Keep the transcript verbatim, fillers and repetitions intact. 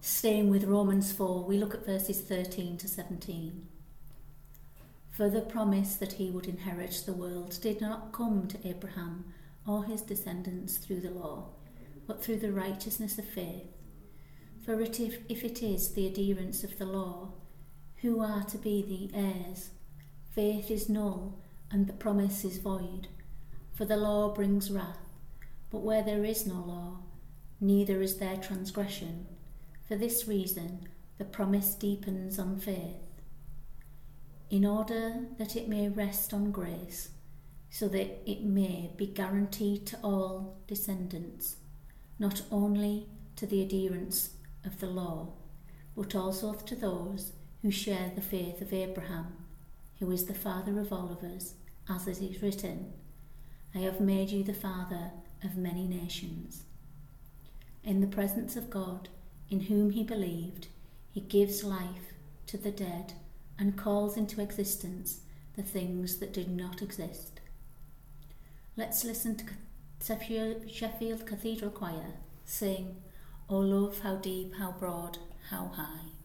Staying with Romans four, we look at verses thirteen to seventeen. For the promise that he would inherit the world did not come to Abraham or his descendants through the law, but through the righteousness of faith. For it, if, if it is the adherents of the law who are to be the heirs, faith is null and the promise is void. For the law brings wrath, but where there is no law, neither is there transgression. For this reason, the promise deepens on faith, in order that it may rest on grace, so that it may be guaranteed to all descendants, not only to the adherents of the law, but also to those who share the faith of Abraham, who is the father of all of us, as it is written, I have made you the father of many nations. In the presence of God, in whom he believed, he gives life to the dead and calls into existence the things that did not exist. Let's listen to Sheffield Cathedral Choir sing, O love, how deep, how broad, how high.